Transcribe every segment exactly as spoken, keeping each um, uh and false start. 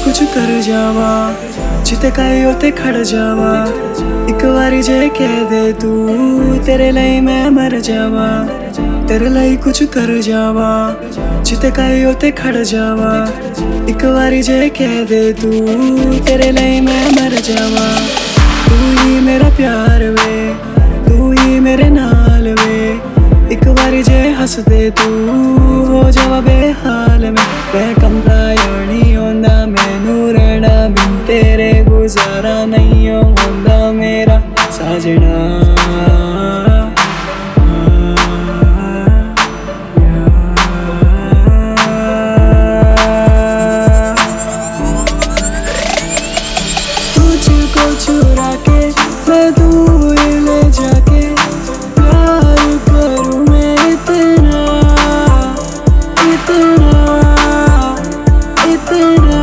कुछ कर जावा, जिते काई उते खड़ जावा। एक बारी जे कह दे तू तेरे लिए मैं मर जावा, तेरे लिए कुछ कर जावा, जिते काई उते खड़ जावा। एक बारी जे कह दे तू तेरे लिए मैं मर जावा। तू ही मेरा प्यार वे, तू ही मेरे नाल वे। एक बारी जे हंस दे तू हो जावा बेहाल में। मैं कमला यानी होंदा मैनू रहना बिन तेरे गुजारा नहीं होंदा मेरा साजना। तुझको चुरा के मैं दूर ले जाके प्यार करूं मैं इतना इतना इतना।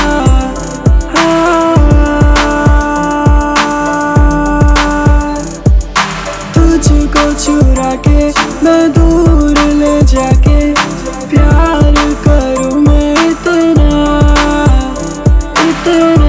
तुझको चुरा के मैं दूर ले जाके प्यार करूं मैं इतना इतना।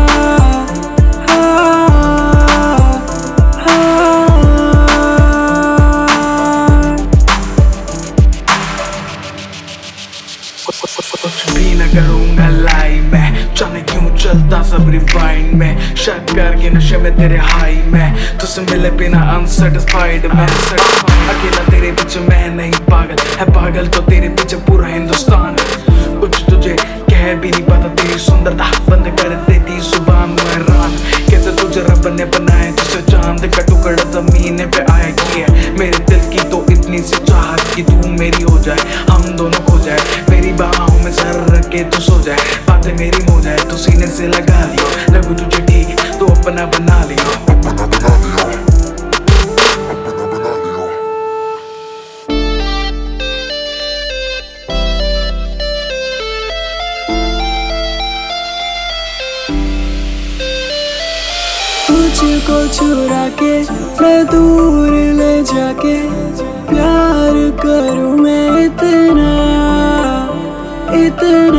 कुछ भी न करूंगा लाई मैं, जाने क्यों चलता सब रिफाइंड में। शायद प्यार के नशे में तेरे हाई में, तुझसे मिले बिना अनसेटिस्फाइड मैं। अकेला तेरे पीछे मैं नहीं पागल, है पागल तो तेरे पीछे पूरा हिंदुस्तान। कुछ तुझे कह भी नहीं पाता, तेरी सुंदरता बंद कर देती सुबह में रात। कैसे तुझे रब ने बनाया जिसे चांद का टुकड़ा जमीन पे आया किया। मेरे दिल की तो इतनी सी चाहत कि तू मेरी हो जाए, हम दोनों खो जाए। मेरी बाहों में सर रख के तू सो जाए, बातें मेरी हो जाए तो सीने से लगा लियो। लगू तुझे ठीक तो अपना बना लियो, अपना बना लियो, अपना बना लियो। तुझको चुरा के मैं दूर ले जाके प्यार करूं मैं इतना इतना।